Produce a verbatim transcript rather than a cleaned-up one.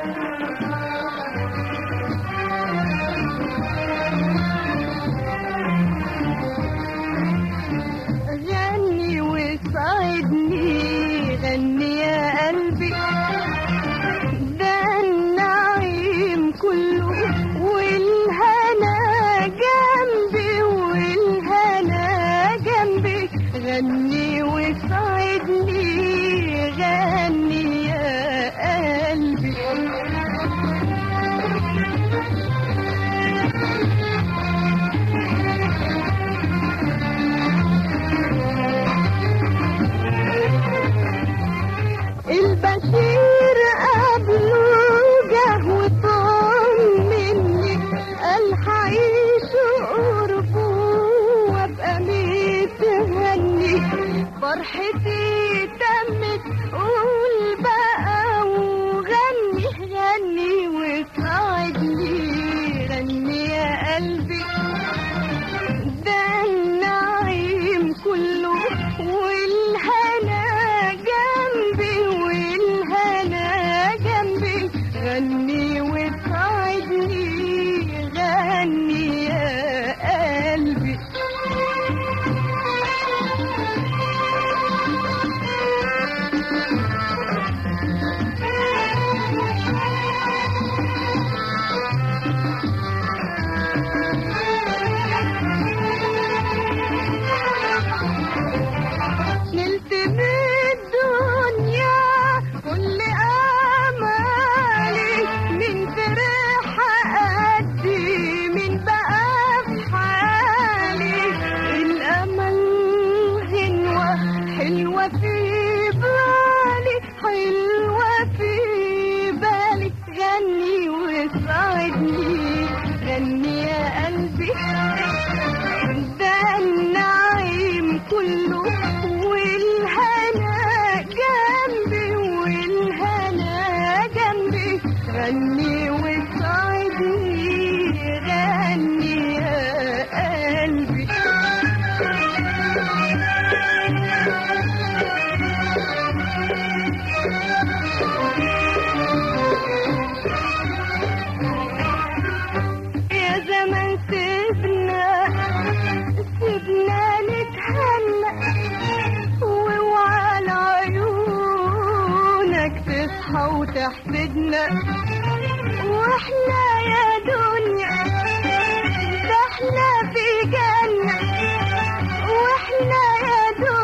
غني وساعدني غني يا قلبي، ده النعيم كله والهنا جنبي والهنا جنبي. غني وساعدني غني يا قلبي. البشير قبله جه وطمني، قال هعيش قربه وابقى متهني. فرحتي تمت قول بقى وغني غني وساعدني غني يا قلبي، ده النعيم كله والهنا جنبي والهنا جنبي. غني وساعدني غني يا قلبي. نلت بالدنيا كل آمالي، من فرح قدي من بقى في حالي. الأمل غنوة حلوة في بالي، حلوة في بالي. غني وساعدني غني يا قلبي، ده النعيم كله والهنا جنبي والهنا جنبي. غني وساعدني غني يا قلبي. يا زمان سيبنا سيبنا نتهنى، واوعى لعيونك تصحى وتحسدنا. واحنا يا دنيا ده احنا في جنة، واحنا يا دنيا